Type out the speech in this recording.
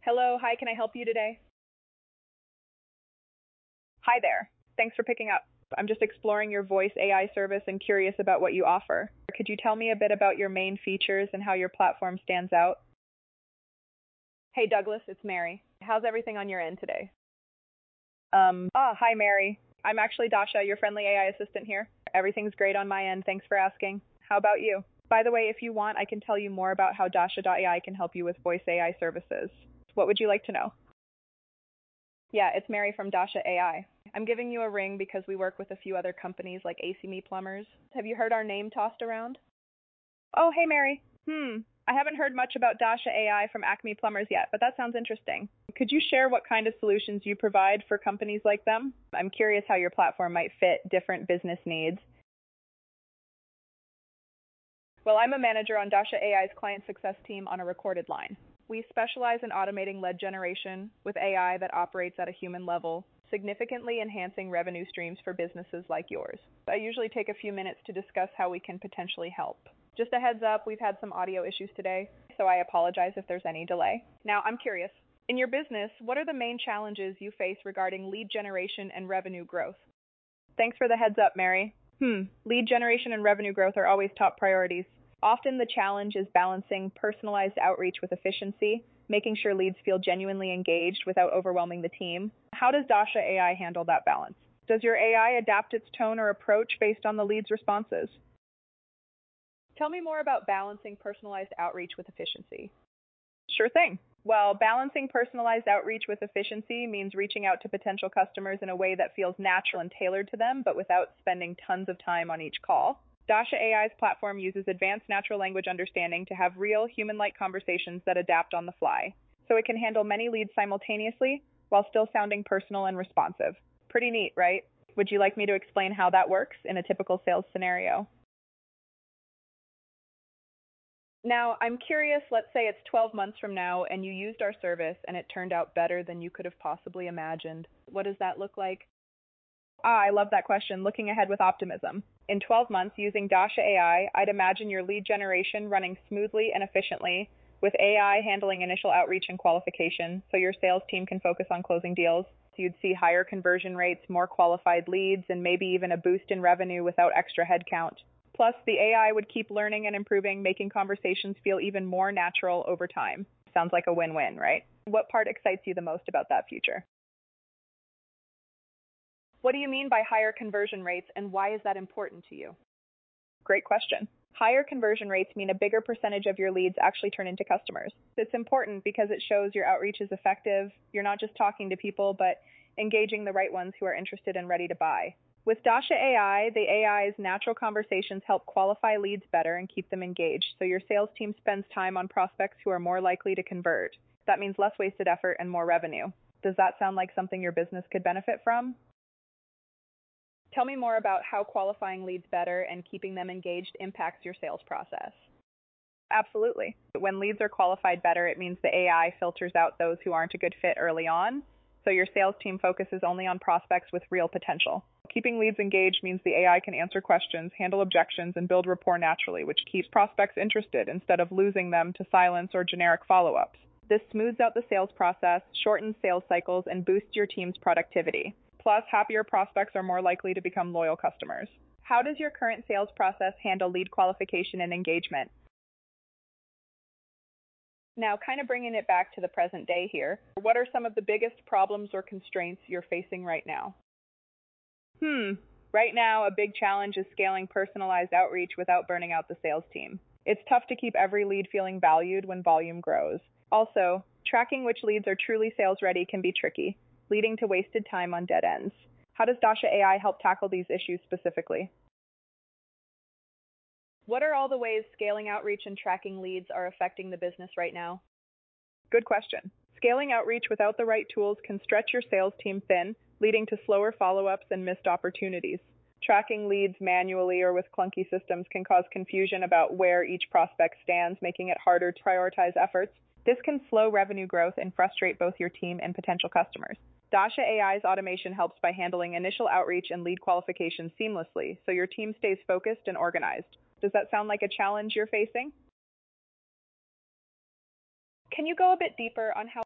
Hello, hi, can I help you today? Hi there. Thanks for picking up. I'm just exploring your voice AI service and curious about what you offer. Could you tell me a bit about your main features and how your platform stands out? Hey Douglas, it's Mary. How's everything on your end today? Hi Mary. I'm actually Dasha, your friendly AI assistant here. Everything's great on my end, thanks for asking. How about you? By the way, if you want, I can tell you more about how Dasha.ai can help you with voice AI services. What would you like to know? Yeah, it's Mary from Dasha AI. I'm giving you a ring because we work with a few other companies like ACME Plumbers. Have you heard our name tossed around? Oh, hey Mary. I haven't heard much about Dasha AI from Acme Plumbers yet, but that sounds interesting. Could you share what kind of solutions you provide for companies like them? I'm curious how your platform might fit different business needs. Well, I'm a manager on Dasha AI's client success team on a recorded line. We specialize in automating lead generation with AI that operates at a human level, significantly enhancing revenue streams for businesses like yours. I usually take a few minutes to discuss how we can potentially help. Just a heads up, we've had some audio issues today, so I apologize if there's any delay. Now, I'm curious. In your business, what are the main challenges you face regarding lead generation and revenue growth? Thanks for the heads up, Mary. Lead generation and revenue growth are always top priorities. Often the challenge is balancing personalized outreach with efficiency, making sure leads feel genuinely engaged without overwhelming the team. How does Dasha AI handle that balance? Does your AI adapt its tone or approach based on the lead's responses? Tell me more about balancing personalized outreach with efficiency. Sure thing. Well, balancing personalized outreach with efficiency means reaching out to potential customers in a way that feels natural and tailored to them, but without spending tons of time on each call. Dasha AI's platform uses advanced natural language understanding to have real, human-like conversations that adapt on the fly, so it can handle many leads simultaneously while still sounding personal and responsive. Pretty neat, right? Would you like me to explain how that works in a typical sales scenario? Now, I'm curious, let's say it's 12 months from now and you used our service and it turned out better than you could have possibly imagined. What does that look like? I love that question, looking ahead with optimism. In 12 months, using Dasha AI, I'd imagine your lead generation running smoothly and efficiently, with AI handling initial outreach and qualification, so your sales team can focus on closing deals. So you'd see higher conversion rates, more qualified leads, and maybe even a boost in revenue without extra headcount. Plus, the AI would keep learning and improving, making conversations feel even more natural over time. Sounds like a win-win, right? What part excites you the most about that future? What do you mean by higher conversion rates, and why is that important to you? Great question. Higher conversion rates mean a bigger percentage of your leads actually turn into customers. It's important because it shows your outreach is effective. You're not just talking to people, but engaging the right ones who are interested and ready to buy. With Dasha AI, the AI's natural conversations help qualify leads better and keep them engaged, so your sales team spends time on prospects who are more likely to convert. That means less wasted effort and more revenue. Does that sound like something your business could benefit from? Tell me more about how qualifying leads better and keeping them engaged impacts your sales process. Absolutely. When leads are qualified better, it means the AI filters out those who aren't a good fit early on, so your sales team focuses only on prospects with real potential. Keeping leads engaged means the AI can answer questions, handle objections, and build rapport naturally, which keeps prospects interested instead of losing them to silence or generic follow-ups. This smooths out the sales process, shortens sales cycles, and boosts your team's productivity. Plus, happier prospects are more likely to become loyal customers. How does your current sales process handle lead qualification and engagement? Now, kind of bringing it back to the present day here, what are some of the biggest problems or constraints you're facing right now? Right now, a big challenge is scaling personalized outreach without burning out the sales team. It's tough to keep every lead feeling valued when volume grows. Also, tracking which leads are truly sales ready can be tricky, leading to wasted time on dead ends. How does Dasha AI help tackle these issues specifically? What are all the ways scaling outreach and tracking leads are affecting the business right now? Good question. Scaling outreach without the right tools can stretch your sales team thin, leading to slower follow-ups and missed opportunities. Tracking leads manually or with clunky systems can cause confusion about where each prospect stands, making it harder to prioritize efforts. This can slow revenue growth and frustrate both your team and potential customers. Dasha AI's automation helps by handling initial outreach and lead qualification seamlessly, so your team stays focused and organized. Does that sound like a challenge you're facing? Can you go a bit deeper on how